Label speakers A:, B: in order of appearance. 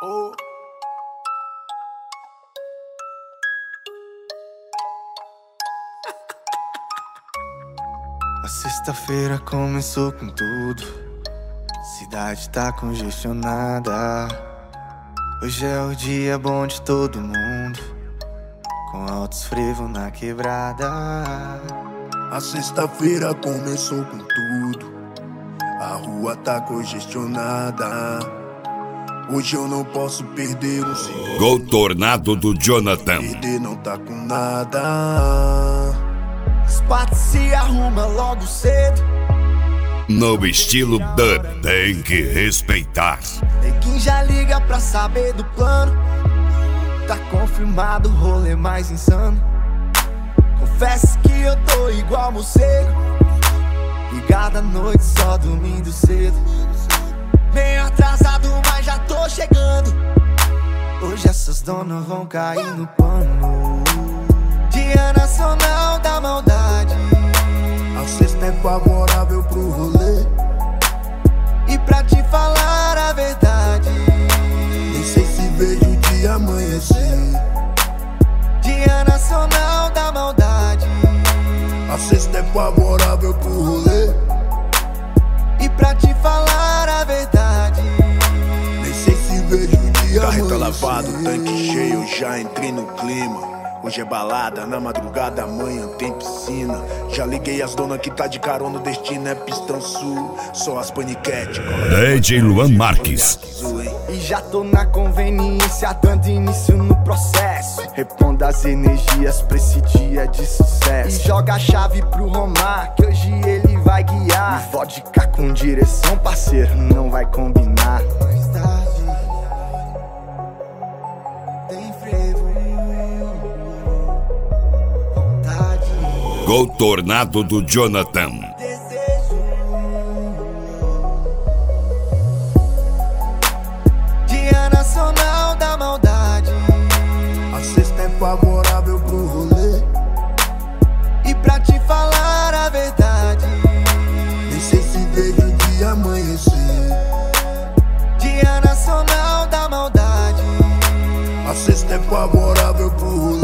A: Oh. A sexta-feira começou com tudo. Cidade tá congestionada. Hoje é o dia bom de todo mundo, com altos frevos na quebrada.
B: A sexta-feira começou com tudo. A rua tá congestionada. Hoje eu não posso perder um segundo.
C: Gol Tornado do Jonathan.
B: Perder não tá com nada.
A: As partes se arruma logo cedo.
C: No estilo dub, tem que respeitar.
A: Neguinho já liga pra saber do plano. Tá confirmado o rolê mais insano. Confesso que eu tô igual morcego, ligado à noite só dormindo cedo. Meio atrasado, mas já tô chegando. Hoje essas donas vão cair no pano. Dia Nacional da Maldade.
B: A sexta é favorável pro rolê.
A: E pra te falar a verdade,
B: Nem sei se vejo o dia amanhecer.
A: Dia Nacional da Maldade.
B: A sexta é favorável pro rolê.
A: E pra te falar a verdade,
B: Nem sei se vejo o dia
D: Carreta
B: amanhecer.
D: lavado, tanque cheio, já entrei no clima. Hoje é balada, na madrugada amanhã tem piscina. Já liguei as donas que tá de carona, o destino é Pistão Sul. Só as paniquete.
C: DJ Luan Marques.
A: e já tô na conveniência, dando início no processo. Reponda as energias pra esse dia de sucesso. E joga a chave pro Romar, que hoje ele vai guiar. E vodka com direção, parceiro, não vai combinar. Mais tarde tem frevo, vontade,
C: Gol Tornado do Jonathan.
A: desejo. Dia Nacional da Maldade.
B: A sexta é favorável pro rolê.
A: E pra te falar a verdade,
B: Nem sei se vejo o dia amanhecer.
A: Dia Nacional da Maldade.
B: A sexta é favorável pro rolê.